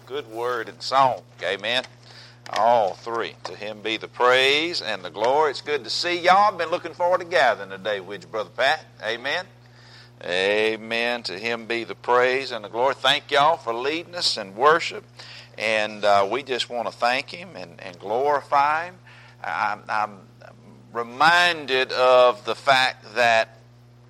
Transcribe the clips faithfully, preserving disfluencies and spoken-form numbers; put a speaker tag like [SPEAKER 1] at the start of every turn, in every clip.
[SPEAKER 1] good word and song. Amen. All three. To Him be the praise and the glory. It's good to see y'all. I've been looking forward to gathering today with you, Brother Pat. Amen. Amen. To Him be the praise and the glory. Thank y'all for leading us in worship. And uh, we just want to thank Him and, and glorify Him. I'm, I'm reminded of the fact that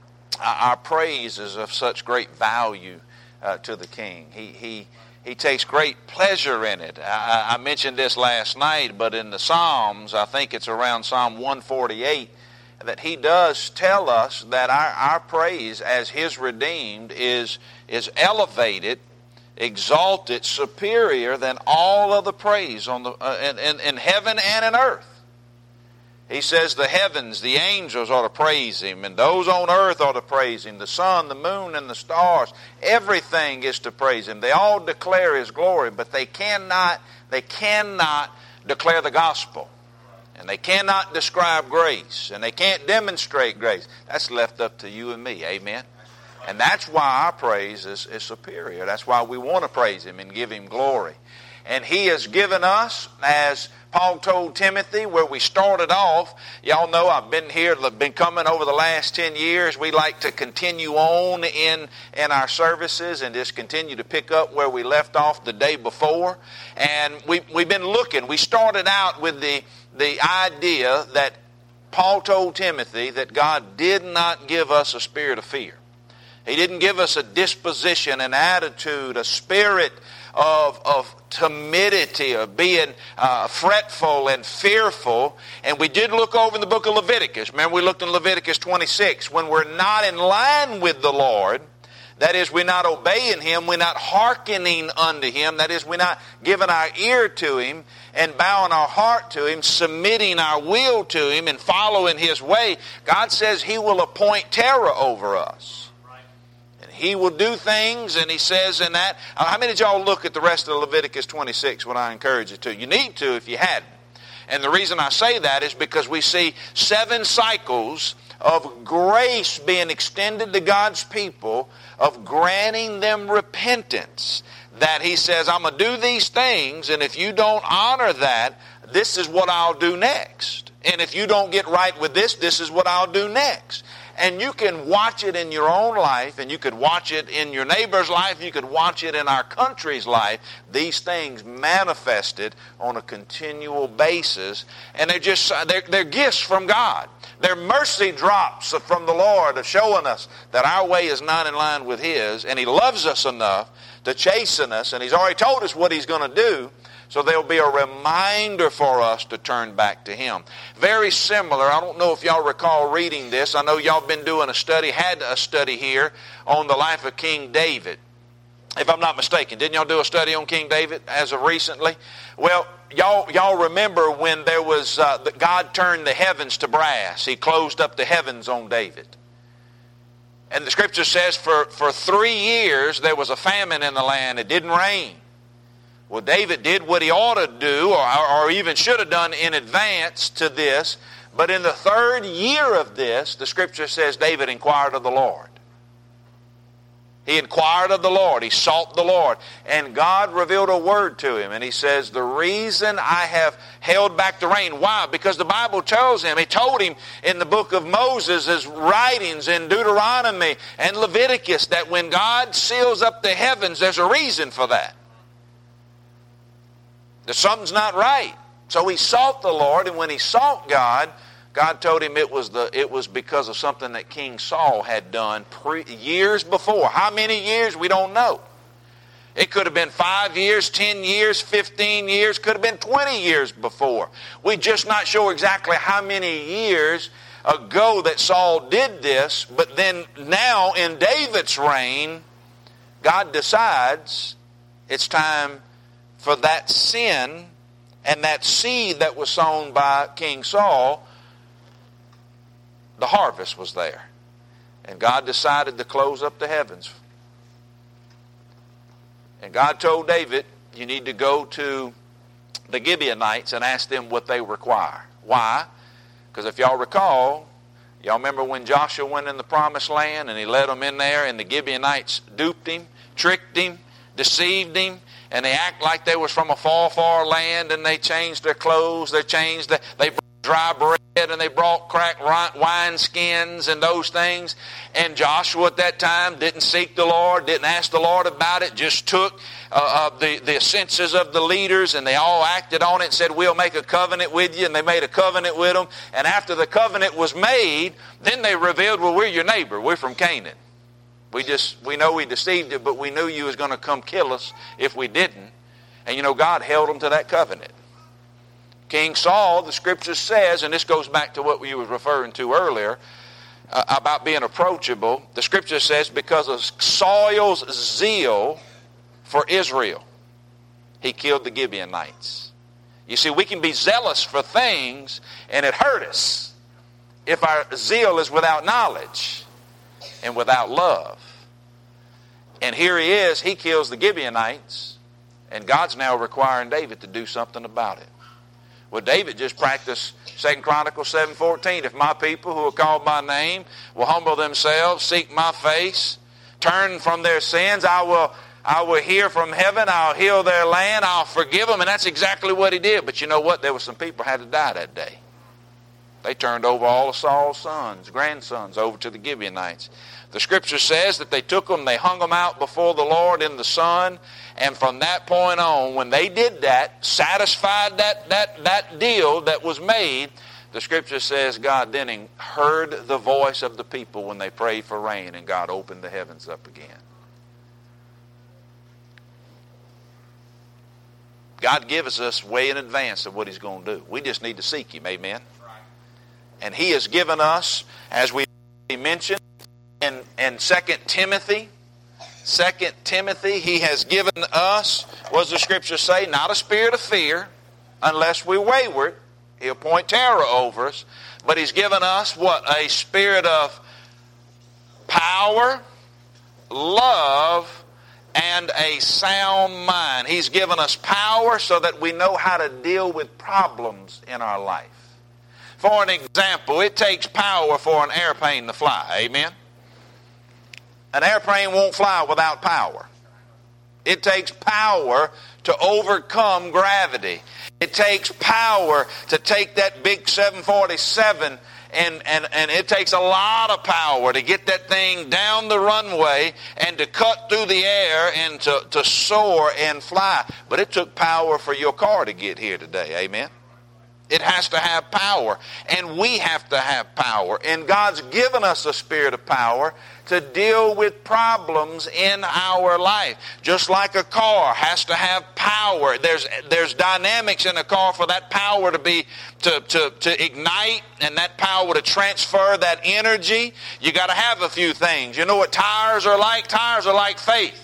[SPEAKER 1] our praise is of such great value uh, to the King. He he he takes great pleasure in it. I, I mentioned this last night, but in the Psalms, I think it's around Psalm one forty-eight, that He does tell us that our, our praise as His redeemed is, is elevated, exalted, superior than all other praise on the uh, in, in, in heaven and in earth. He says the heavens, the angels ought to praise Him, and those on earth ought to praise Him. The sun, the moon, and the stars, everything is to praise Him. They all declare His glory, but they cannot, they cannot declare the gospel. And they cannot describe grace, and they can't demonstrate grace. That's left up to you and me, amen? And that's why our praise is, is superior. That's why we want to praise Him and give Him glory. And He has given us, as Paul told Timothy, where we started off. Y'all know I've been here, been coming over the last ten years. We like to continue on in, in our services and just continue to pick up where we left off the day before. And we, we've been looking. We started out with the, the idea that Paul told Timothy that God did not give us a spirit of fear. He didn't give us a disposition, an attitude, a spirit of, of timidity, of being uh, fretful and fearful. And we did look over in the book of Leviticus. Remember, we looked in Leviticus twenty-six. When we're not in line with the Lord, that is, we're not obeying Him, we're not hearkening unto Him, that is, we're not giving our ear to Him and bowing our heart to Him, submitting our will to Him and following His way, God says He will appoint terror over us. He will do things, and He says in that. How many of y'all look at the rest of Leviticus twenty-six when I encourage you to? You need to if you hadn't. And the reason I say that is because we see seven cycles of grace being extended to God's people, of granting them repentance. That He says, I'm going to do these things, and if you don't honor that, this is what I'll do next. And if you don't get right with this, this is what I'll do next. And you can watch it in your own life, and you could watch it in your neighbor's life, you could watch it in our country's life. These things manifested on a continual basis, and they're just they're, they're gifts from God. They're mercy drops from the Lord of showing us that our way is not in line with His, and He loves us enough to chasten us, and He's already told us what He's going to do. So there'll be a reminder for us to turn back to Him. Very similar, I don't know if y'all recall reading this. I know y'all been doing a study, had a study here on the life of King David. If I'm not mistaken, didn't y'all do a study on King David as of recently? Well, y'all y'all remember when there was, uh, God turned the heavens to brass. He closed up the heavens on David. And the scripture says for, for three years there was a famine in the land. It didn't rain. Well, David did what he ought to do, or, or even should have done in advance to this. But in the third year of this, the scripture says David inquired of the Lord. He inquired of the Lord. He sought the Lord. And God revealed a word to him. And He says, the reason I have held back the rain. Why? Because the Bible tells him, He told him in the book of Moses, his writings in Deuteronomy and Leviticus, that when God seals up the heavens, there's a reason for that. That something's not right. So he sought the Lord, and when he sought God, God told him it was the it was because of something that King Saul had done pre, years before. How many years? We don't know. It could have been five years, ten years, fifteen years, could have been twenty years before. We're just not sure exactly how many years ago that Saul did this, but then now in David's reign, God decides it's time for that sin and that seed that was sown by King Saul. The harvest was there. And God decided to close up the heavens. And God told David, you need to go to the Gibeonites and ask them what they require. Why? Because if y'all recall, y'all remember when Joshua went in the promised land and he led them in there, and the Gibeonites duped him, tricked him, deceived him, and they act like they was from a far, far land, and they changed their clothes, they changed, the, they brought dry bread, and they brought cracked wine skins and those things. And Joshua at that time didn't seek the Lord, didn't ask the Lord about it, just took uh, uh, the, the senses of the leaders, and they all acted on it and said, we'll make a covenant with you, and they made a covenant with them. And after the covenant was made, then they revealed, well, we're your neighbor, we're from Canaan. We just, we know we deceived you, but we knew you was going to come kill us if we didn't. And you know, God held them to that covenant. King Saul, the scripture says, and this goes back to what you were referring to earlier, uh, about being approachable. The scripture says, because of Saul's zeal for Israel, he killed the Gibeonites. You see, we can be zealous for things, and it hurt us if our zeal is without knowledge and without love. And here he is, he kills the Gibeonites, and God's now requiring David to do something about it. Well, David just practiced Second Chronicles seven fourteen. If my people who are called by name will humble themselves, seek my face, turn from their sins, I will I will hear from heaven, I'll heal their land, I'll forgive them. And that's exactly what he did. But you know what? There were some people who had to die that day. They turned over all of Saul's sons, grandsons, over to the Gibeonites. The scripture says that they took them, they hung them out before the Lord in the sun, and from that point on, when they did that, satisfied that, that, that deal that was made, the scripture says God then heard the voice of the people when they prayed for rain, and God opened the heavens up again. God gives us way in advance of what he's going to do. We just need to seek him, amen? And he has given us, as we mentioned, in, in Second Timothy, Second Timothy, he has given us, what does the scripture say? Not a spirit of fear, unless we're wayward. He'll point terror over us. But he's given us what? A spirit of power, love, and a sound mind. He's given us power so that we know how to deal with problems in our life. For an example, it takes power for an airplane to fly. Amen? An airplane won't fly without power. It takes power to overcome gravity. It takes power to take that big seven forty-seven, and, and, and it takes a lot of power to get that thing down the runway and to cut through the air and to, to soar and fly. But it took power for your car to get here today. Amen? It has to have power, and we have to have power. And God's given us a spirit of power to deal with problems in our life. Just like a car has to have power. There's there's dynamics in a car for that power to be to, to, to ignite, and that power to transfer that energy. You got to have a few things. You know what tires are like? Tires are like faith.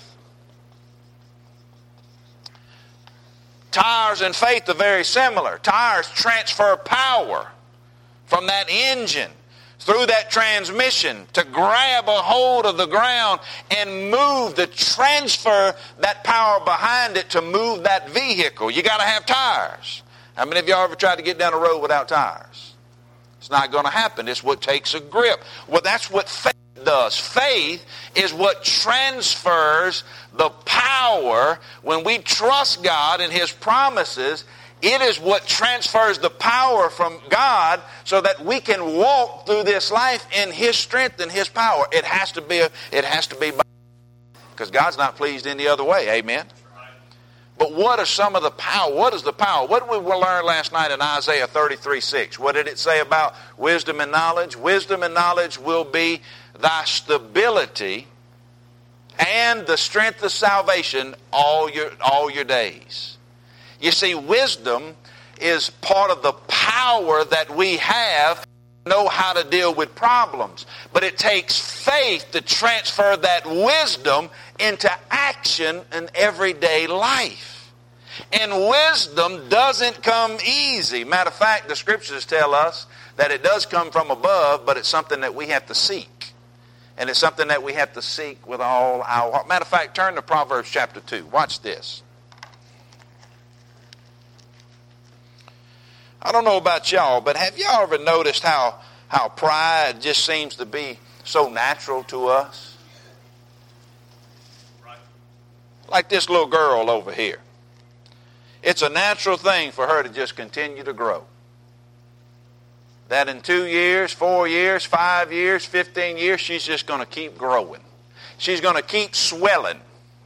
[SPEAKER 1] Tires and faith are very similar. Tires transfer power from that engine through that transmission to grab a hold of the ground and move, to transfer that power behind it to move that vehicle. You got to have tires. How many of y'all ever tried to get down a road without tires? It's not going to happen. It's what takes a grip. Well, that's what faith does. Faith is what transfers the power. When we trust God and his promises, it is what transfers the power from God so that we can walk through this life in his strength and his power. It has to be a, it has to be by, because God's not pleased any other way. Amen. But what are some of the power? What is the power? What did we learn last night in Isaiah thirty-three six? What did it say about wisdom and knowledge? Wisdom and knowledge will be thy stability and the strength of salvation all your all your days. You see, wisdom is part of the power that we have to know how to deal with problems. But it takes faith to transfer that wisdom into action in everyday life. And wisdom doesn't come easy. Matter of fact, the scriptures tell us that it does come from above, but it's something that we have to seek. And it's something that we have to seek with all our heart. Matter of fact, turn to Proverbs chapter two. Watch this. I don't know about y'all, but have y'all ever noticed how, how pride just seems to be so natural to us? Like this little girl over here. It's a natural thing for her to just continue to grow. That in two years, four years, five years, fifteen years, she's just going to keep growing. She's going to keep swelling.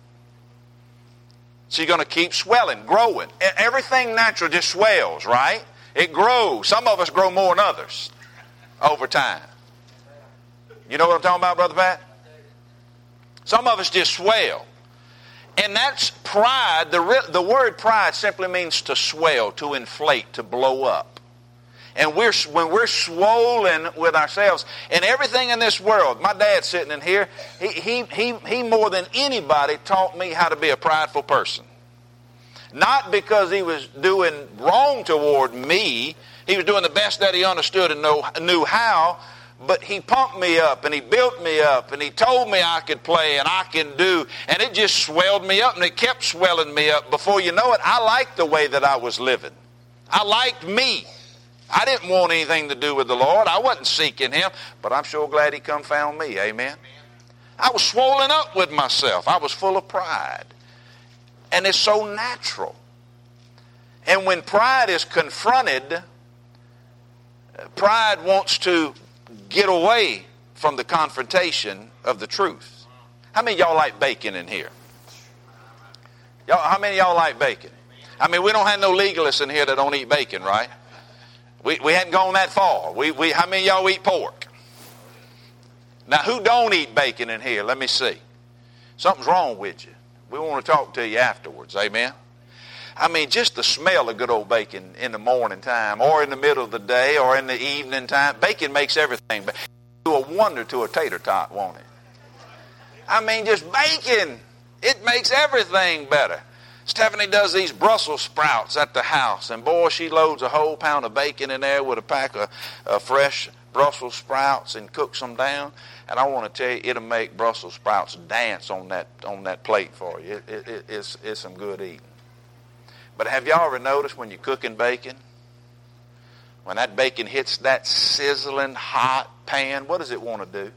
[SPEAKER 1] She's going to keep swelling, growing. Everything natural just swells, right? It grows. Some of us grow more than others over time. You know what I'm talking about, Brother Pat? Some of us just swell. And that's pride. The, re- the word pride simply means to swell, to inflate, to blow up. And we're when we're swollen with ourselves and everything in this world, my dad's sitting in here, he, he, he, he more than anybody taught me how to be a prideful person. Not because he was doing wrong toward me. He was doing the best that he understood and know, knew how. But he pumped me up and he built me up and he told me I could play and I can do. And it just swelled me up and it kept swelling me up. Before you know it, I liked the way that I was living. I liked me. I didn't want anything to do with the Lord. I wasn't seeking Him. But I'm sure glad He come found me. Amen. I was swollen up with myself. I was full of pride. And it's so natural. And when pride is confronted, pride wants to get away from the confrontation of the truth. How many of y'all like bacon in here? Y'all, how many of y'all like bacon? I mean, we don't have no legalists in here that don't eat bacon, right? We we hadn't gone that far. We we how many of y'all eat pork? Now, who don't eat bacon in here? Let me see. Something's wrong with you. We want to talk to you afterwards. Amen. I mean, just the smell of good old bacon in the morning time or in the middle of the day or in the evening time. Bacon makes everything. But do a wonder to a tater tot, won't it? I mean, just bacon. It makes everything better. Stephanie does these Brussels sprouts at the house. And boy, she loads a whole pound of bacon in there with a pack of uh, fresh Brussels sprouts and cooks them down. And I want to tell you, it'll make Brussels sprouts dance on that on that plate for you. It, it, it, it's, it's some good eating. But have y'all ever noticed when you're cooking bacon, when that bacon hits that sizzling hot pan, what does it want to do?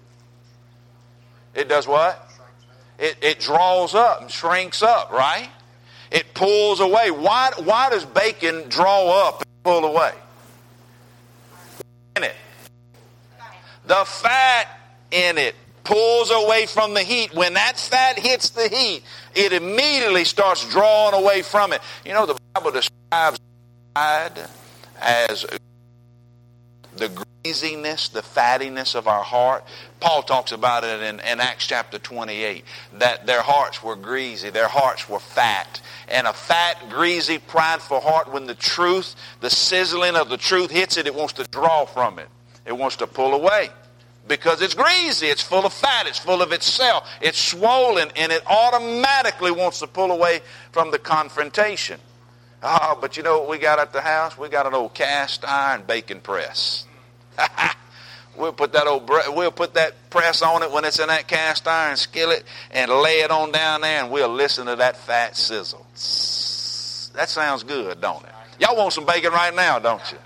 [SPEAKER 1] It does what? It, it draws up and shrinks up, right? It pulls away. Why, why does bacon draw up and pull away? In it. The fat in it pulls away from the heat. When that fat hits the heat, it immediately starts drawing away from it. You know, the Bible describes pride as the greasiness, the fattiness of our heart. Paul talks about it in, in Acts chapter twenty-eight, that their hearts were greasy, their hearts were fat. And a fat, greasy, prideful heart, when the truth, the sizzling of the truth hits it, it wants to draw from it. It wants to pull away. Because it's greasy, it's full of fat, it's full of itself, it's swollen, and it automatically wants to pull away from the confrontation. Oh, but you know what we got at the house? We got an old cast iron bacon press. We'll put that old we'll put that press on it when it's in that cast iron skillet and lay it on down there, and we'll listen to that fat sizzle. That sounds good, don't it? Y'all want some bacon right now, don't you?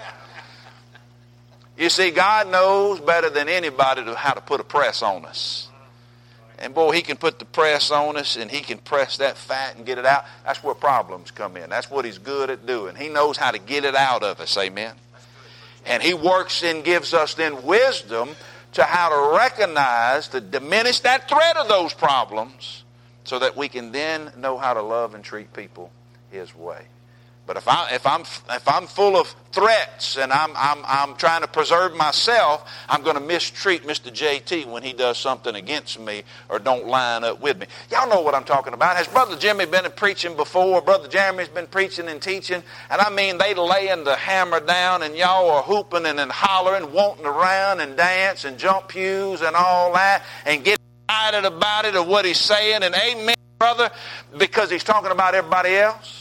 [SPEAKER 1] You see, God knows better than anybody to how to put a press on us. And boy, He can put the press on us and He can press that fat and get it out. That's where problems come in. That's what He's good at doing. He knows how to get it out of us. Amen. And He works and gives us then wisdom to how to recognize, to diminish that threat of those problems so that we can then know how to love and treat people His way. But if I if I'm if I'm full of threats and I'm I'm I'm trying to preserve myself, I'm going to mistreat Mister J T when he does something against me or don't line up with me. Y'all know what I'm talking about. Has Brother Jimmy been preaching before? Brother Jeremy's been preaching and teaching, and I mean they laying the hammer down, and y'all are hooping and, and hollering, wanting around and dance and jump pews and all that, and get excited about it or what he's saying, and amen, brother, because he's talking about everybody else.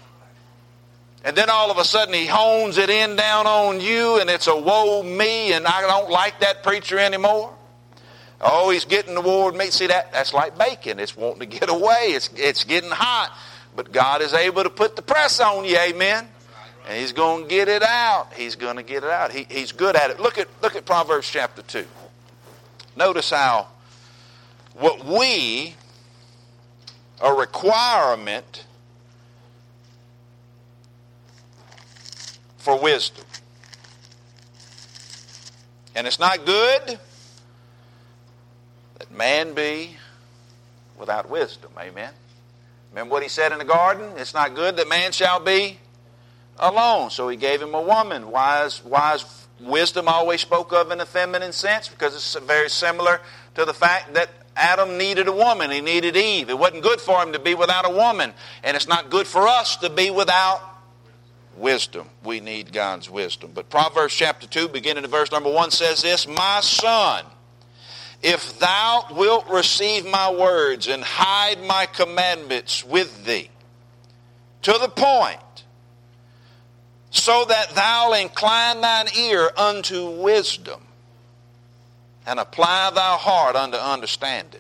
[SPEAKER 1] And then all of a sudden he hones it in down on you, and it's a woe me, and I don't like that preacher anymore. Oh, he's getting toward me. See, that that's like bacon. It's wanting to get away. It's it's getting hot. But God is able to put the press on you, amen. And He's going to get it out. He's going to get it out. He, he's good at it. Look at look at Proverbs chapter two. Notice how what we a requirement for wisdom. And it's not good that man be without wisdom. Amen. Remember what he said in the garden? It's not good that man shall be alone. So he gave him a woman. Wise, wise wisdom always spoke of in a feminine sense, because it's very similar to the fact that Adam needed a woman. He needed Eve. It wasn't good for him to be without a woman. And it's not good for us to be without wisdom. We need God's wisdom. But Proverbs chapter two, beginning at verse number one, says this: My son, if thou wilt receive my words and hide my commandments with thee, to the point, so that thou incline thine ear unto wisdom, and apply thy heart unto understanding.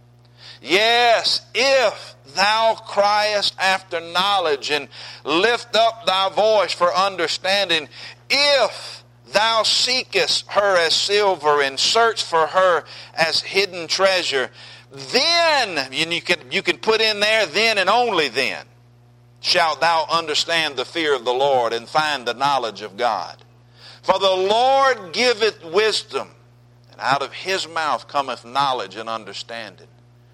[SPEAKER 1] Yes, if thou criest after knowledge, and lift up thy voice for understanding, if thou seekest her as silver, and search for her as hidden treasure, then, and you can, you can put in there, then and only then, shalt thou understand the fear of the Lord, and find the knowledge of God. For the Lord giveth wisdom, and out of his mouth cometh knowledge and understanding.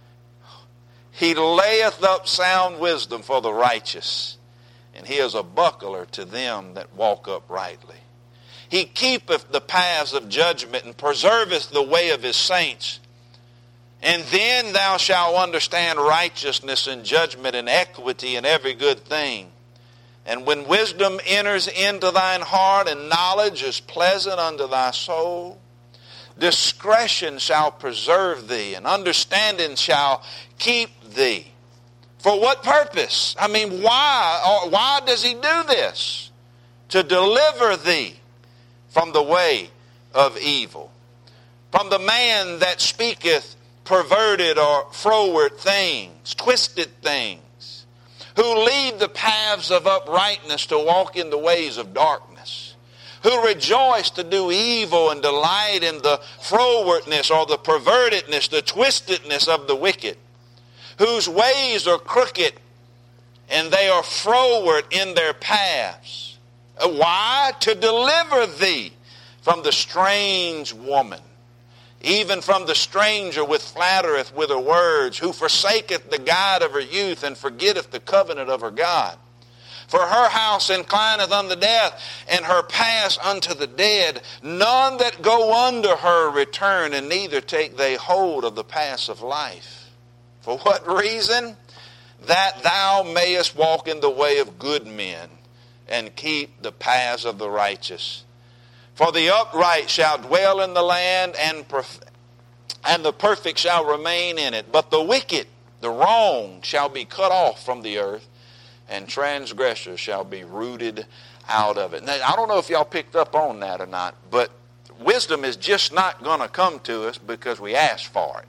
[SPEAKER 1] He layeth up sound wisdom for the righteous, and he is a buckler to them that walk uprightly. He keepeth the paths of judgment, and preserveth the way of his saints. And then thou shalt understand righteousness and judgment and equity and every good thing. And when wisdom enters into thine heart, and knowledge is pleasant unto thy soul, discretion shall preserve thee, and understanding shall keep thee. For what purpose? I mean, why? Or why does he do this? To deliver thee from the way of evil, from the man that speaketh perverted or froward things, twisted things, who lead the paths of uprightness to walk in the ways of darkness, who rejoice to do evil and delight in the frowardness or the pervertedness, the twistedness of the wicked, whose ways are crooked and they are froward in their paths. Why? To deliver thee from the strange woman, even from the stranger which flattereth with her words, who forsaketh the guide of her youth, and forgetteth the covenant of her God. For her house inclineth unto death, and her paths unto the dead. None that go under her return, and neither take they hold of the paths of life. For what reason? That thou mayest walk in the way of good men, and keep the paths of the righteous. For the upright shall dwell in the land, and perf- and the perfect shall remain in it. But the wicked, the wrong, shall be cut off from the earth, and transgressors shall be rooted out of it. Now, I don't know if y'all picked up on that or not, but wisdom is just not going to come to us because we ask for it.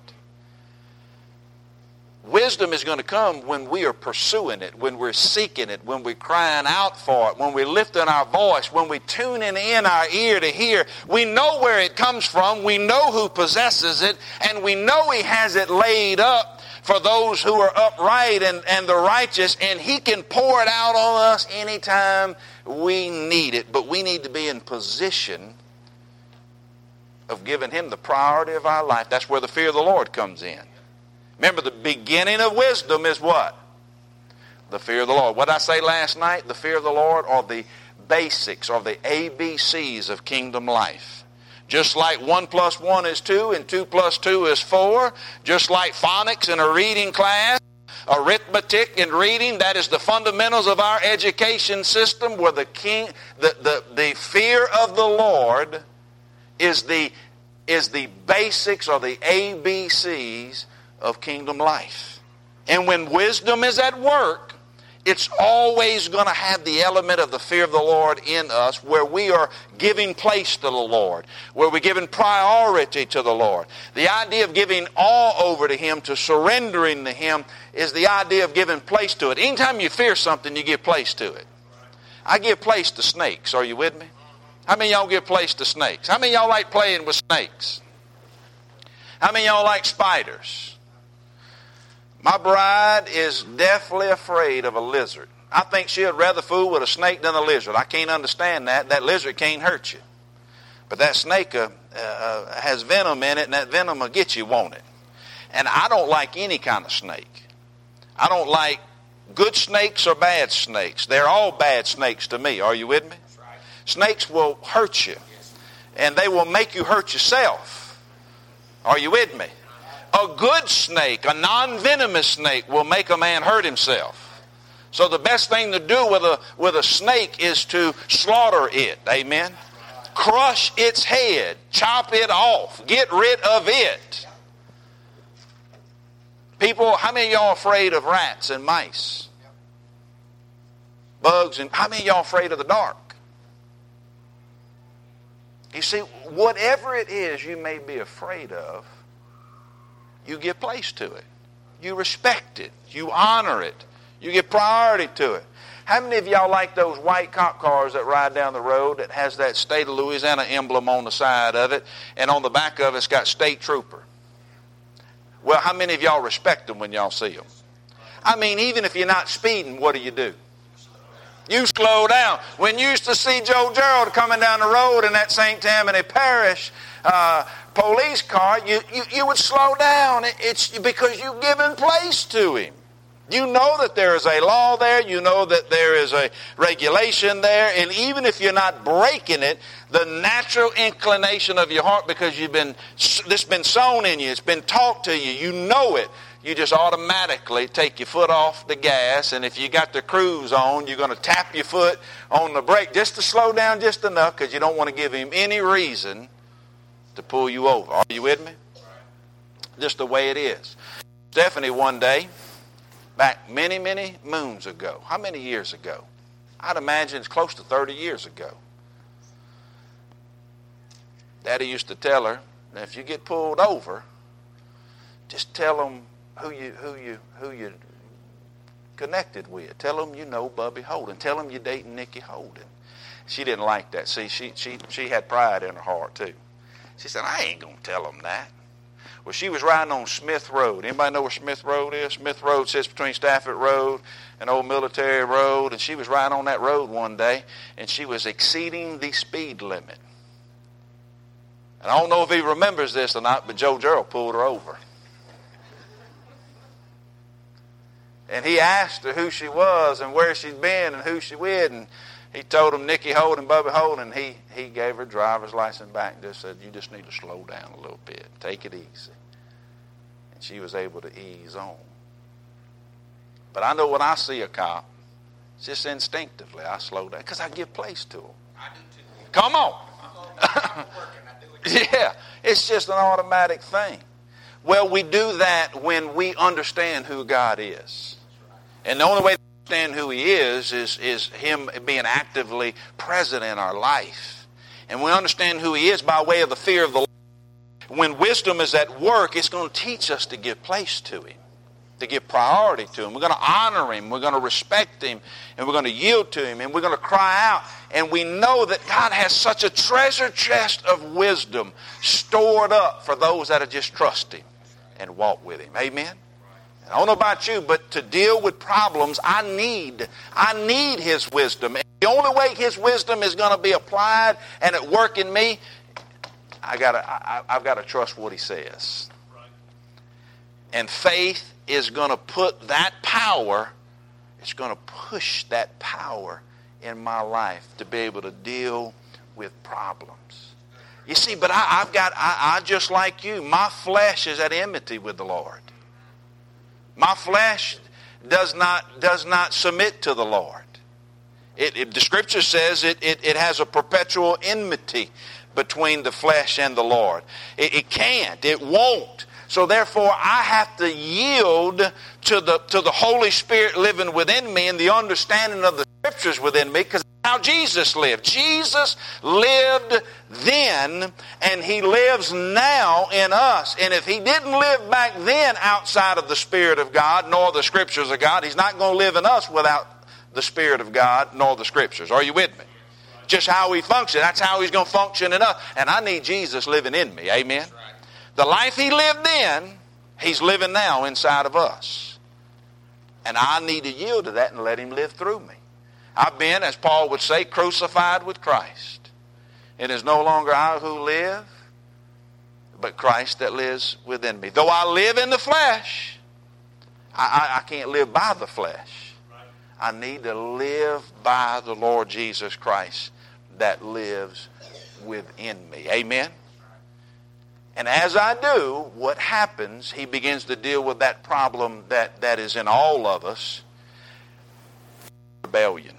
[SPEAKER 1] Wisdom is going to come when we are pursuing it, when we're seeking it, when we're crying out for it, when we're lifting our voice, when we're tuning in our ear to hear. We know where it comes from, we know who possesses it, and we know he has it laid up for those who are upright and, and the righteous, and he can pour it out on us anytime we need it. But we need to be in position of giving him the priority of our life. That's where the fear of the Lord comes in. Remember, the beginning of wisdom is what? The fear of the Lord. What did I say last night? The fear of the Lord, or the basics, or the A B Cs of kingdom life. Just like one plus one is two, and two plus two is four. Just like phonics in a reading class, arithmetic and reading, that is the fundamentals of our education system, where the king, the, the, the fear of the Lord is the, is the basics, or the A B Cs of kingdom life. And when wisdom is at work, it's always going to have the element of the fear of the Lord in us, where we are giving place to the Lord, where we're giving priority to the Lord. The idea of giving all over to him, to surrendering to him, is the idea of giving place to it. Anytime you fear something, you give place to it. I give place to snakes. Are you with me? How many of y'all give place to snakes? How many of y'all like playing with snakes? How many of y'all like spiders? My bride is deathly afraid of a lizard. I think she'd rather fool with a snake than a lizard. I can't understand that. That lizard can't hurt you. But that snake uh, uh, has venom in it, and that venom will get you, won't it? And I don't like any kind of snake. I don't like good snakes or bad snakes. They're all bad snakes to me. Are you with me? That's right. Snakes will hurt you. And they will make you hurt yourself. Are you with me? A good snake, a non-venomous snake, will make a man hurt himself. So the best thing to do with a, with a snake is to slaughter it. Amen? Crush its head. Chop it off. Get rid of it. People, how many of y'all afraid of rats and mice? Bugs, and how many of y'all afraid of the dark? You see, whatever it is you may be afraid of, you give place to it. You respect it. You honor it. You give priority to it. How many of y'all like those white cop cars that ride down the road that has that state of Louisiana emblem on the side of it, and on the back of it's got state trooper? Well, how many of y'all respect them when y'all see them? I mean, even if you're not speeding, what do you do? You slow down. When you used to see Joe Gerald coming down the road in that Saint Tammany Parish uh, police car, you, you, you would slow down. It's because you've given place to him. You know that there is a law there. You know that there is a regulation there. And even if you're not breaking it, the natural inclination of your heart, because you've been, this has been sown in you, it's been taught to you, you know it, you just automatically take your foot off the gas, and if you got the cruise on, you're going to tap your foot on the brake just to slow down just enough, because you don't want to give him any reason to pull you over. Are you with me? Just the way it is. Stephanie one day, back many, many moons ago, how many years ago? I'd imagine it's close to thirty years ago. Daddy used to tell her, if you get pulled over, just tell them who you who you who you connected with. Tell them you know Bubby Holden. Tell them you're dating Nikki Holden. She didn't like that. See, she she she had pride in her heart too. She said, I ain't gonna tell them that. Well, she was riding on Smith Road. Anybody know where Smith Road is? Smith Road sits between Stafford Road and Old Military Road, and she was riding on that road one day, and she was exceeding the speed limit. And I don't know if he remembers this or not, but Joe Gerald pulled her over. And he asked her who she was and where she'd been and who she with, and he told him Nikki Holden, Bubby Holden, and he, he gave her driver's license back and just said, you just need to slow down a little bit. Take it easy. And she was able to ease on. But I know when I see a cop, just instinctively I slow down because I give place to them. I do too. Come on. I'm working, I do it. Yeah, it's just an automatic thing. Well, we do that when we understand who God is. And the only way to understand who He is is, is Him being actively present in our life. And we understand who He is by way of the fear of the Lord. When wisdom is at work, it's going to teach us to give place to Him, to give priority to Him. We're going to honor Him. We're going to respect Him. And we're going to yield to Him. And we're going to cry out. And we know that God has such a treasure chest of wisdom stored up for those that just trust Him and walk with Him. Amen? I don't know about you, but to deal with problems, I need, I need His wisdom. And the only way His wisdom is going to be applied and at work in me, I gotta, I, I've got to trust what He says. Right. And faith is going to put that power, it's going to push that power in my life to be able to deal with problems. You see, but I, I've got, I, I just like you, my flesh is at enmity with the Lord. My flesh does not does not submit to the Lord. It, it, the Scripture says it, it, it has a perpetual enmity between the flesh and the Lord. It, it can't. It won't. So therefore, I have to yield to the to the Holy Spirit living within me and the understanding of the Scriptures within me, because how Jesus lived. Jesus lived then, and He lives now in us. And if He didn't live back then outside of the Spirit of God, nor the Scriptures of God, He's not going to live in us without the Spirit of God, nor the Scriptures. Are you with me? Just how He functions. That's how He's going to function in us. And I need Jesus living in me. Amen? The life He lived then, He's living now inside of us. And I need to yield to that and let him live through me. I've been, as Paul would say, crucified with Christ. It is no longer I who live, but Christ that lives within me. Though I live in the flesh, I, I, I can't live by the flesh. I need to live by the Lord Jesus Christ that lives within me. Amen? And as I do, what happens, he begins to deal with that problem that, that is in all of us, rebellion.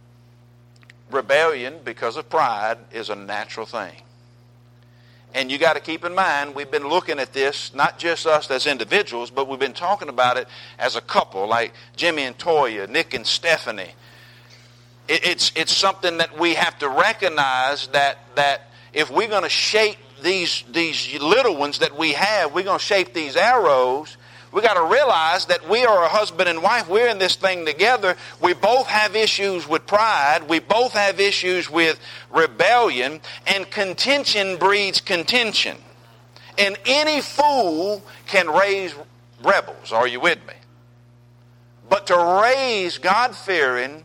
[SPEAKER 1] Rebellion, because of pride, is a natural thing. And you got to keep in mind, we've been looking at this, not just us as individuals, but we've been talking about it as a couple, like Jimmy and Toya, Nick and Stephanie. It, it's, it's something that we have to recognize that, that if we're going to shape these, these little ones that we have, we're going to shape these arrows, we got to realize that we are a husband and wife. We're in this thing together. We both have issues with pride. We both have issues with rebellion. And contention breeds contention. And any fool can raise rebels. Are you with me? But to raise God-fearing,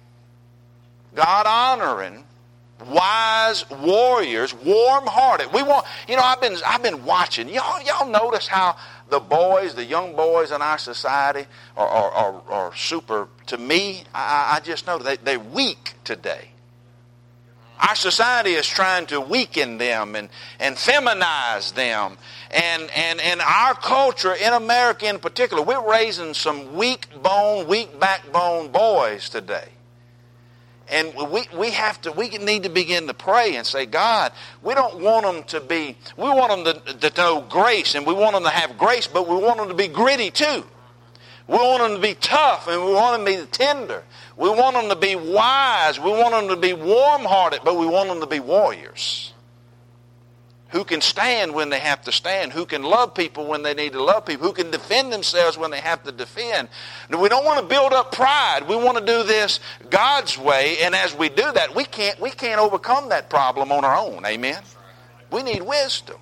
[SPEAKER 1] God-honoring, wise warriors, warm-hearted. We want, you know, I've been I've been watching. Y'all, y'all notice how the boys, the young boys in our society are, are, are, are super, to me, I, I just know they, they're weak today. Our society is trying to weaken them and, and feminize them. And, and, and our culture, in America in particular, we're raising some weak-bone, weak-backbone boys today. And we, we have to, we need to begin to pray and say, God, we don't want them to be, we want them to, to know grace, and we want them to have grace, but we want them to be gritty too. We want them to be tough, and we want them to be tender. We want them to be wise. We want them to be warm-hearted, but we want them to be warriors. Who can stand when they have to stand, who can love people when they need to love people, who can defend themselves when they have to defend. We don't want to build up pride. We want to do this God's way, and as we do that, we can't, we can't overcome that problem on our own. Amen? We need wisdom.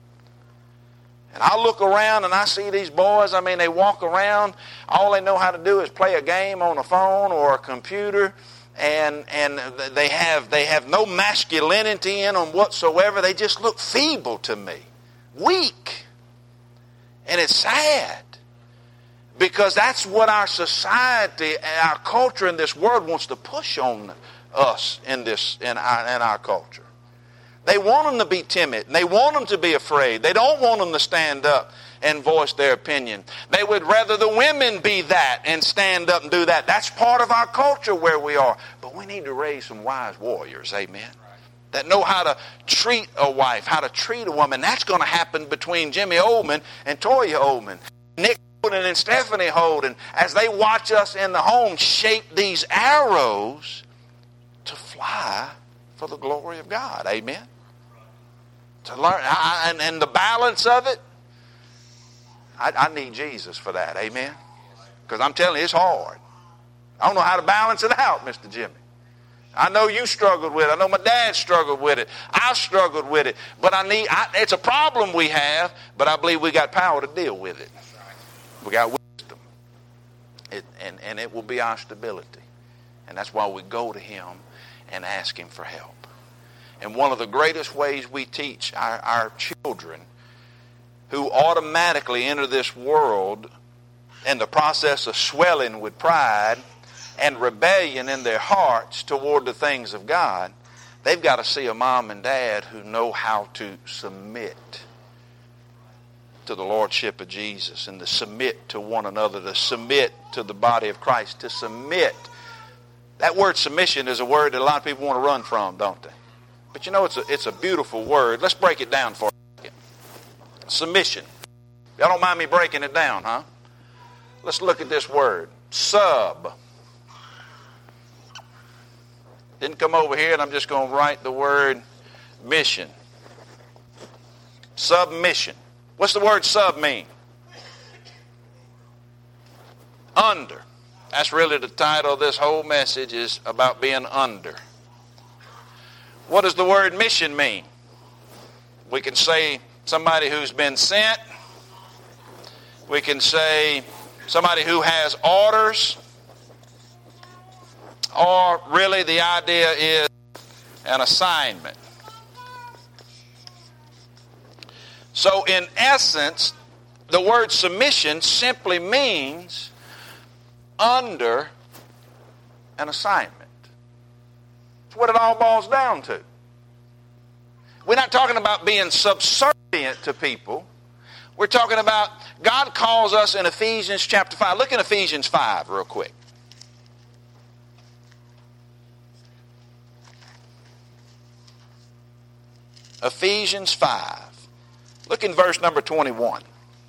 [SPEAKER 1] And I look around and I see these boys, I mean, they walk around, all they know how to do is play a game on a phone or a computer, and and they have they have no masculinity in them whatsoever. They just look feeble to me, weak. And it's sad, because that's what our society, our culture in this world wants to push on us in this in our, in our culture. They want them to be timid. They want them to be afraid. They don't want them to stand up and voice their opinion. They would rather the women be that and stand up and do that. That's part of our culture where we are. But we need to raise some wise warriors, amen, that know how to treat a wife, how to treat a woman. That's going to happen between Jimmy Holden and Toya Holden, Nick Holden and Stephanie Holden, as they watch us in the home shape these arrows to fly for the glory of God, amen. To learn, I, and, and the balance of it, I, I need Jesus for that, amen? Because I'm telling you, it's hard. I don't know how to balance it out, Mister Jimmy. I know you struggled with it. I know my dad struggled with it. I struggled with it. But I need, I, it's a problem we have, but I believe we got power to deal with it. We got wisdom. It, and, and it will be our stability. And that's why we go to him and ask him for help. And one of the greatest ways we teach our, our children who automatically enter this world in the process of swelling with pride and rebellion in their hearts toward the things of God, they've got to see a mom and dad who know how to submit to the lordship of Jesus, and to submit to one another, to submit to the body of Christ, to submit. That word submission is a word that a lot of people want to run from, don't they? But you know, it's a, it's a beautiful word. Let's break it down for a second. Submission. Y'all don't mind me breaking it down, huh? Let's look at this word. Sub. Didn't come over here, and I'm just going to write the word mission. Submission. What's the word sub mean? Under. That's really the title of this whole message, is about being under. What does the word mission mean? We can say somebody who's been sent. We can say Somebody who has orders, or really the idea is an assignment. So in essence, the word submission simply means under an assignment. That's what it all boils down to. We're not talking about being subservient to people. We're talking about God calls us in Ephesians chapter five. Look at Ephesians five real quick. Ephesians five. Look in verse number twenty-one.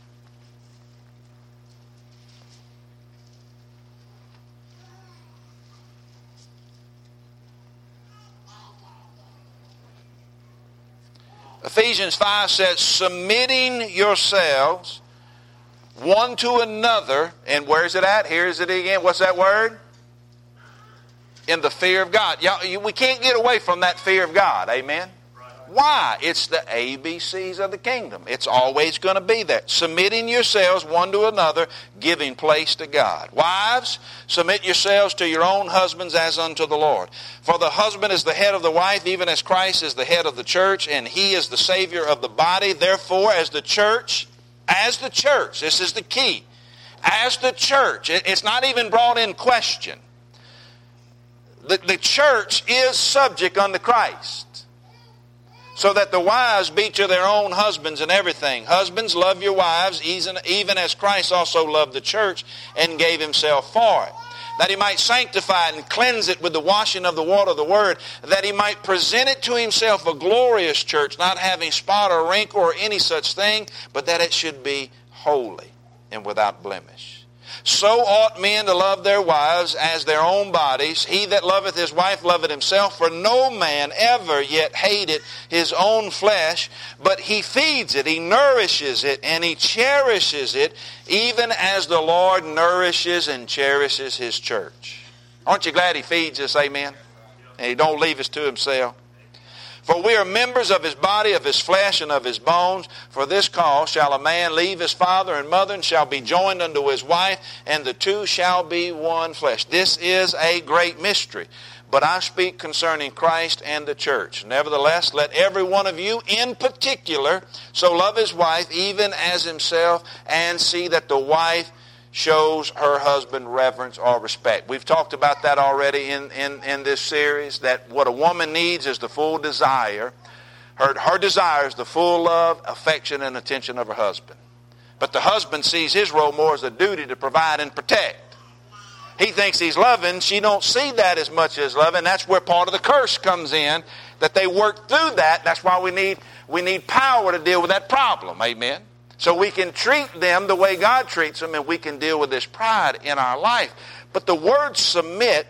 [SPEAKER 1] Ephesians five says, submitting yourselves one to another. And where is it at? Here is it again. What's that word? In the fear of God. Y'all, we can't get away from that fear of God. Amen? Why? It's the A B Cs of the kingdom. It's always going to be there. Submitting yourselves one to another, giving place to God. Wives, submit yourselves to your own husbands as unto the Lord. For the husband is the head of the wife, even as Christ is the head of the church, and he is the Savior of the body. Therefore, as the church, as the church, this is the key. As the church, it's not even brought in question. The, the church is subject unto Christ. So that the wives be to their own husbands in everything. Husbands, love your wives, even as Christ also loved the church and gave himself for it. That he might sanctify it and cleanse it with the washing of the water of the word. That he might present it to himself a glorious church, not having spot or wrinkle or any such thing, but that it should be holy and without blemish. So ought men to love their wives as their own bodies. He that loveth his wife loveth himself. For no man ever yet hated his own flesh, but he feeds it, he nourishes it, and he cherishes it, even as the Lord nourishes and cherishes his church. Aren't you glad he feeds us, amen? And he don't leave us to himself. For we are members of his body, of his flesh, and of his bones. For this cause shall a man leave his father and mother, and shall be joined unto his wife, and the two shall be one flesh. This is a great mystery, but I speak concerning Christ and the church. Nevertheless, let every one of you in particular so love his wife, even as himself, and see that the wife shows her husband reverence or respect. We've talked about that already in, in, in this series, that what a woman needs is the full desire. Her, her desire is the full love, affection, and attention of her husband. But the husband sees his role more as a duty to provide and protect. He thinks he's loving. She don't see that as much as loving. That's where part of the curse comes in, that they work through that. That's why we need, we need power to deal with that problem. Amen? So we can treat them the way God treats them, and we can deal with this pride in our life. But the word submit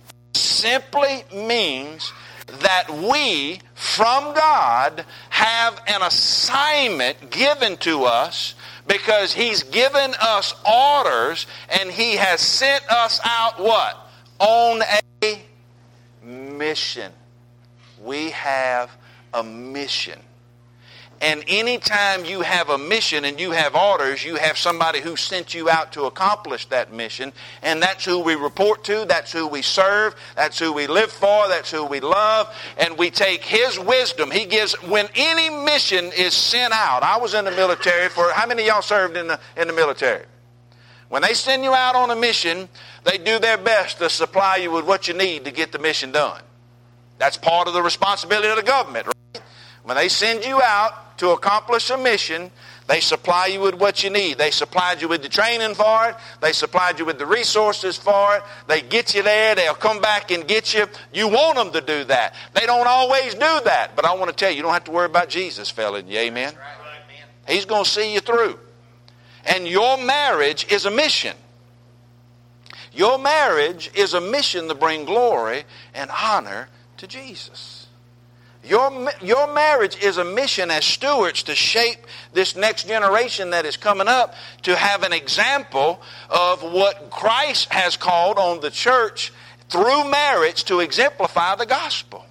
[SPEAKER 1] simply means that we, from God, have an assignment given to us because he's given us orders, and he has sent us out what? On a mission. We have a mission. And anytime you have a mission and you have orders, you have somebody who sent you out to accomplish that mission. And that's who we report to, that's who we serve, that's who we live for, that's who we love. And we take his wisdom. He gives, when any mission is sent out, I was in the military for, how many of y'all served in the, in the military? When they send you out on a mission, they do their best to supply you with what you need to get the mission done. That's part of the responsibility of the government, right? When they send you out to accomplish a mission, they supply you with what you need. They supplied you with the training for it. They supplied you with the resources for it. They get you there. They'll come back and get you. You want them to do that. They don't always do that. But I want to tell you, you don't have to worry about Jesus, fella. Amen? He's going to see you through. And your marriage is a mission. Your marriage is a mission to bring glory and honor to Jesus. Your, your marriage is a mission as stewards to shape this next generation that is coming up to have an example of what Christ has called on the church through marriage to exemplify the gospel.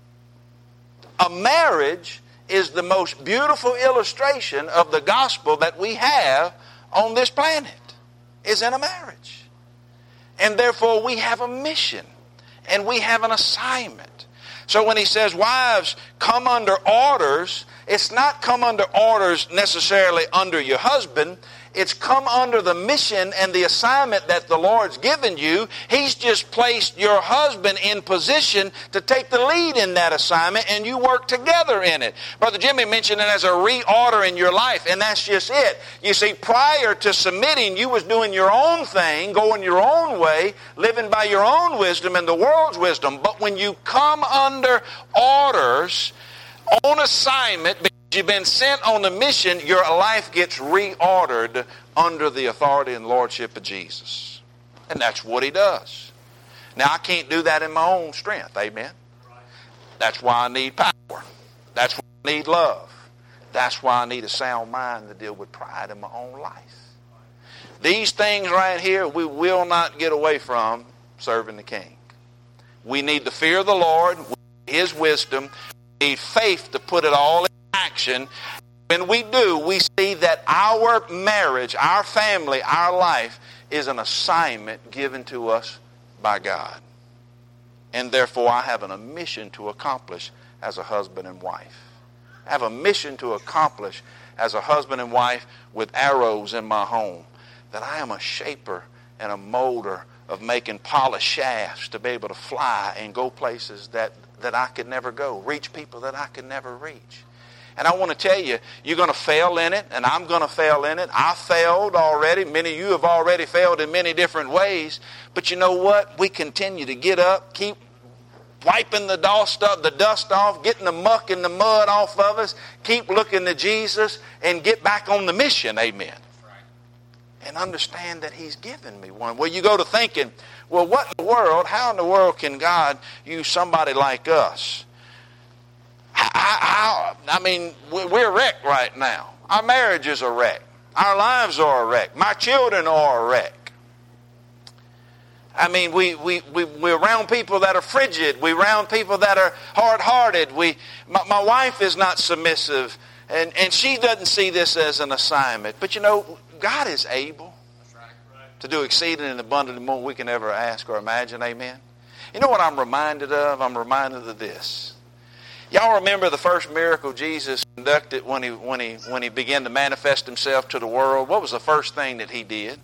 [SPEAKER 1] A marriage is the most beautiful illustration of the gospel that we have on this planet. is in a marriage. And therefore we have a mission and we have an assignment. So when he says, wives, come under orders, it's not come under orders necessarily under your husband. It's come under the mission and the assignment that the Lord's given you. He's just placed your husband in position to take the lead in that assignment, and you work together in it. Brother Jimmy mentioned it as a reorder in your life, and that's just it. You see, prior to submitting, you was doing your own thing, going your own way, living by your own wisdom and the world's wisdom. But when you come under orders, on assignment, because you've been sent on a mission, your life gets reordered under the authority and lordship of Jesus. And that's what he does. Now, I can't do that in my own strength. Amen? That's why I need power. That's why I need love. That's why I need a sound mind to deal with pride in my own life. These things right here, we will not get away from serving the King. We need the fear of the Lord, his wisdom. We need faith to put it all in action. When we do, we see that our marriage, our family, our life is an assignment given to us by God. And therefore, I have a mission to accomplish as a husband and wife. I have a mission to accomplish as a husband and wife with arrows in my home. That I am a shaper and a molder of making polished shafts to be able to fly and go places that, that I could never go, reach people that I could never reach. And I want to tell you, you're going to fail in it, and I'm going to fail in it. I failed already. Many of you have already failed in many different ways. But you know what? We continue to get up, keep wiping the dust up, the dust off, getting the muck and the mud off of us, keep looking to Jesus, and get back on the mission. Amen. And understand that he's given me one. Well, you go to thinking, well, what in the world, how in the world can God use somebody like us? I, I, I mean, we're wrecked right now. Our marriage is a wreck. Our lives are a wreck. My children are a wreck. I mean, we, we, we, we're around people that are frigid. We're around people that are hard-hearted. We, my, my wife is not submissive, and, and she doesn't see this as an assignment. But you know, God is able to do exceeding and abundantly more than we can ever ask or imagine. Amen. You know what I'm reminded of? I'm reminded of this. Y'all remember the first miracle Jesus conducted when he when he when he began to manifest himself to the world? What was the first thing that he did?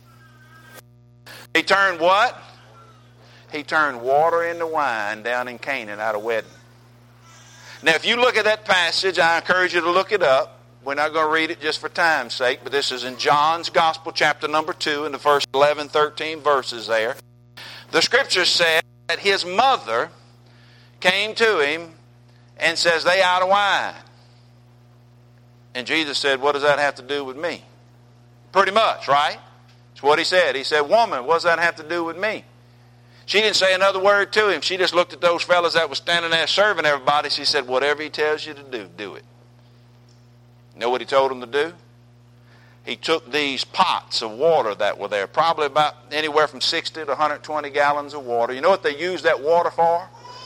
[SPEAKER 1] He turned what? He turned water into wine down in Canaan at a wedding. Now, if you look at that passage, I encourage you to look it up. We're not going to read it just for time's sake, but this is in John's Gospel, chapter number two, in the first eleven, thirteen verses there. The Scripture said that his mother came to him and says, they out of wine. And Jesus said, what does that have to do with me? Pretty much, right? That's what he said. He said, woman, what does that have to do with me? She didn't say another word to him. She just looked at those fellas that were standing there serving everybody. She said, whatever he tells you to do, do it. You know what he told them to do? He took these pots of water that were there, probably about anywhere from sixty to one hundred twenty gallons of water. You know what they used that water for?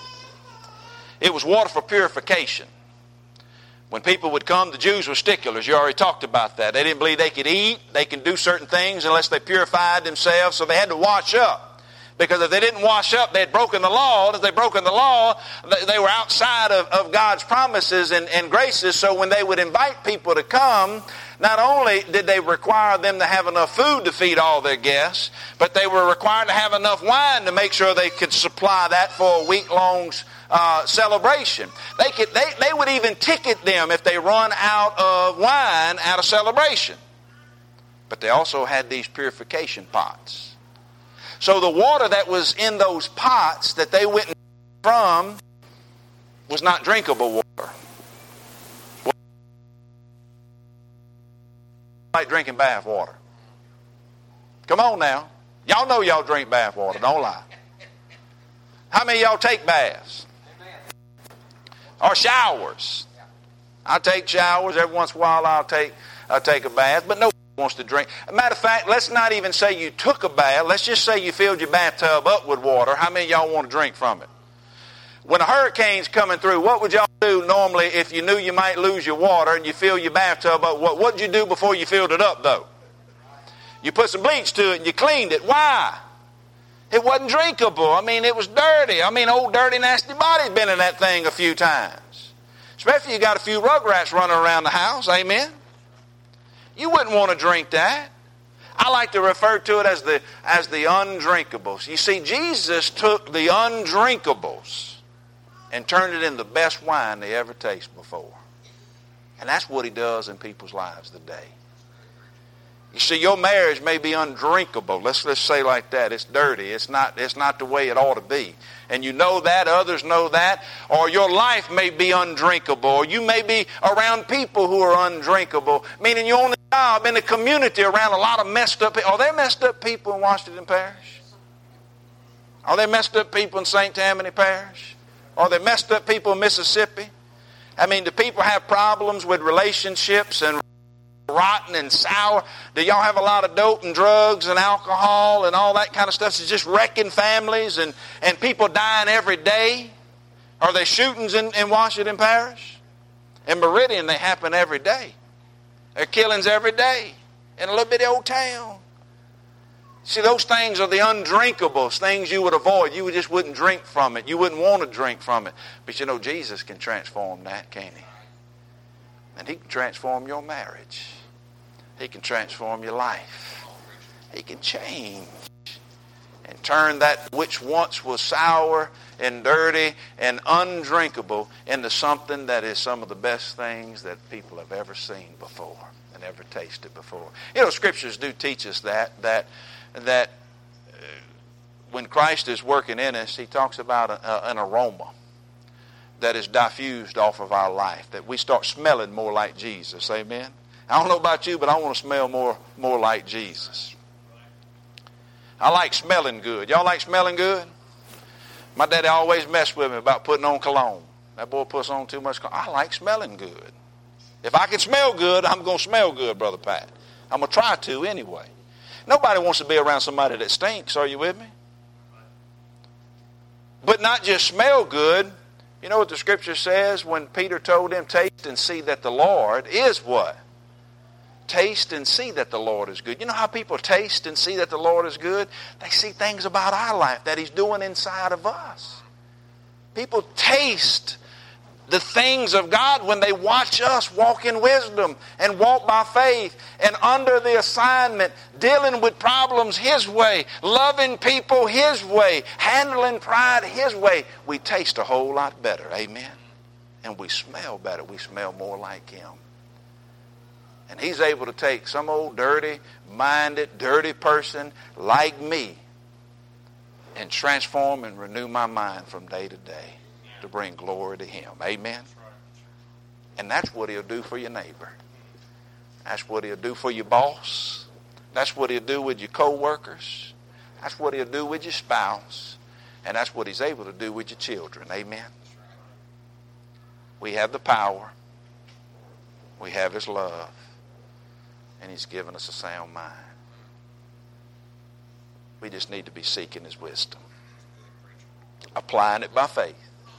[SPEAKER 1] It was water for purification. When people would come, the Jews were sticklers. You already talked about that. They didn't believe they could eat, they can do certain things unless they purified themselves, so they had to wash up. Because if they didn't wash up, they had broken the law. And if they broken the law, they were outside of, of God's promises and, and graces. So when they would invite people to come, not only did they require them to have enough food to feed all their guests, but they were required to have enough wine to make sure they could supply that for a week-long uh, celebration. They could, they, they would even ticket them if they run out of wine at a celebration. But they also had these purification pots. So the water that was in those pots that they went from was not drinkable water. Like drinking bath water. Come on now. Y'all know y'all drink bath water, don't lie. How many of y'all take baths? Or showers? I take showers. Every once in a while I'll take, I'll take a bath, but no wants to drink. As a matter of fact, let's not even say you took a bath. Let's just say you filled your bathtub up with water. How many of y'all want to drink from it? When a hurricane's coming through, what would y'all do normally if you knew you might lose your water and you fill your bathtub up? What would you do before you filled it up, though? You put some bleach to it and you cleaned it. Why? It wasn't drinkable. I mean, it was dirty. I mean, old dirty, nasty body's been in that thing a few times. Especially if you got a few rugrats running around the house. Amen? You wouldn't want to drink that. I like to refer to it as the, as the undrinkables. You see, Jesus took the undrinkables and turned it into the best wine they ever tasted before. And that's what he does in people's lives today. You see, your marriage may be undrinkable. Let's let's say like that. It's dirty. It's not, it's not the way it ought to be. And you know that. Others know that. Or your life may be undrinkable. Or you may be around people who are undrinkable. Meaning you're on the job in the community around a lot of messed up people. Are there messed up people in Washington Parish? Are there messed up people in Saint Tammany Parish? Are there messed up people in Mississippi? I mean, do people have problems with relationships and rotten and sour? Do y'all have a lot of dope and drugs and alcohol and all that kind of stuff? It's just wrecking families and, and people dying every day. Are there shootings in, in Washington Parish? In Meridian, they happen every day. There are killings every day in a little bitty old town. See, those things are the undrinkables, things you would avoid. You just wouldn't drink from it. You wouldn't want to drink from it. But you know, Jesus can transform that, can't he? And he can transform your marriage. He can transform your life. He can change and turn that which once was sour and dirty and undrinkable into something that is some of the best things that people have ever seen before and ever tasted before. You know, scriptures do teach us that, that, that uh, when Christ is working in us, he talks about a, a, an aroma that is diffused off of our life, that we start smelling more like Jesus. Amen? I don't know about you, but I want to smell more, more like Jesus. I like smelling good. Y'all like smelling good? My daddy always messed with me about putting on cologne. That boy puts on too much cologne. I like smelling good. If I can smell good, I'm going to smell good, Brother Pat. I'm going to try to anyway. Nobody wants to be around somebody that stinks. Are you with me? But not just smell good. You know what the scripture says when Peter told him, taste and see that the Lord is what? Taste and see that the Lord is good. You know how people taste and see that the Lord is good? They see things about our life that he's doing inside of us. People taste the things of God when they watch us walk in wisdom and walk by faith and under the assignment, dealing with problems his way, loving people his way, handling pride his way. We taste a whole lot better. Amen. And we smell better. We smell more like him. And he's able to take some old dirty-minded, dirty person like me and transform and renew my mind from day to day to bring glory to him. Amen? And that's what he'll do for your neighbor. That's what he'll do for your boss. That's what he'll do with your co-workers. That's what he'll do with your spouse. And that's what he's able to do with your children. Amen? We have the power. We have his love. And he's given us a sound mind. We just need to be seeking his wisdom, applying it by faith,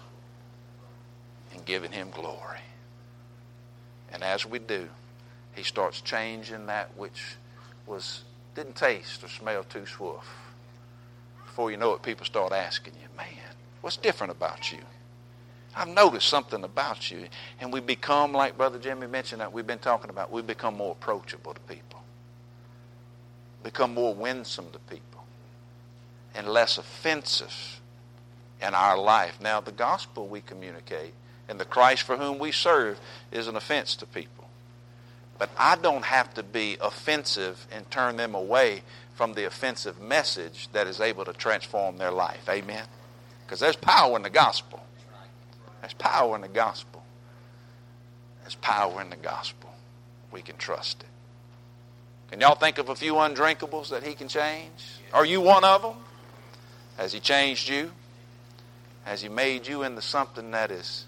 [SPEAKER 1] and giving him glory. And as we do, he starts changing that which was didn't taste or smell too swift. Before you know it, people start asking you, man, what's different about you? I've noticed something about you. And we become, like Brother Jimmy mentioned that we've been talking about, we become more approachable to people. Become more winsome to people. And less offensive in our life. Now, the gospel we communicate and the Christ for whom we serve is an offense to people. But I don't have to be offensive and turn them away from the offensive message that is able to transform their life. Amen? Because there's power in the gospel. There's power in the gospel. There's power in the gospel. We can trust it. Can y'all think of a few undrinkables that he can change? Are you one of them? Has he changed you? Has he made you into something that is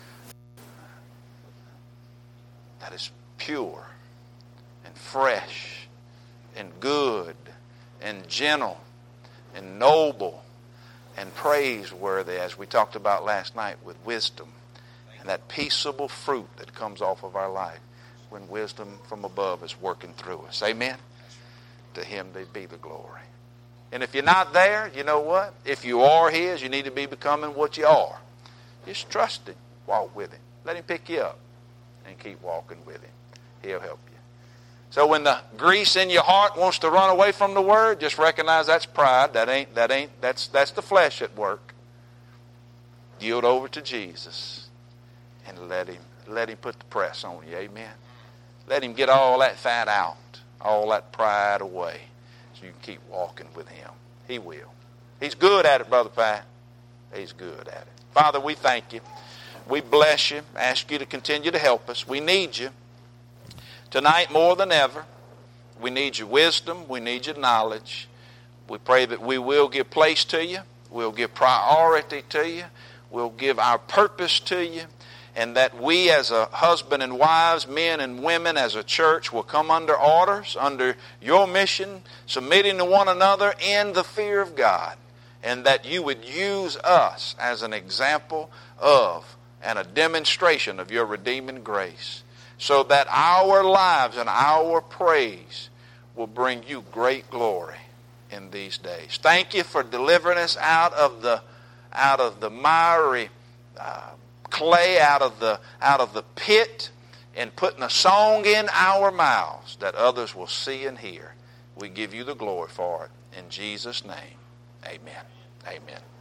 [SPEAKER 1] that is pure and fresh and good and gentle and noble and praiseworthy, as we talked about last night, with wisdom and that peaceable fruit that comes off of our life when wisdom from above is working through us. Amen? To him they be the glory. And if you're not there, you know what? If you are his, you need to be becoming what you are. Just trust him. Walk with him. Let him pick you up and keep walking with him. He'll help you. So when the grease in your heart wants to run away from the word, just recognize that's pride. That ain't, that ain't, that's, that's the flesh at work. Yield over to Jesus and let him, let him put the press on you. Amen. Let him get all that fat out, all that pride away, so you can keep walking with him. He will. He's good at it, Brother Pat. He's good at it. Father, we thank you. We bless you. Ask you to continue to help us. We need you. Tonight more than ever, we need your wisdom. We need your knowledge. We pray that we will give place to you. We'll give priority to you. We'll give our purpose to you. And that we as a husband and wives, men and women as a church will come under orders, under your mission, submitting to one another in the fear of God. And that you would use us as an example of and a demonstration of your redeeming grace. So that our lives and our praise will bring you great glory in these days. Thank you for delivering us out of the out of the miry uh, clay, out of the out of the pit, and putting a song in our mouths that others will see and hear. We give you the glory for it. In Jesus' name, amen. Amen.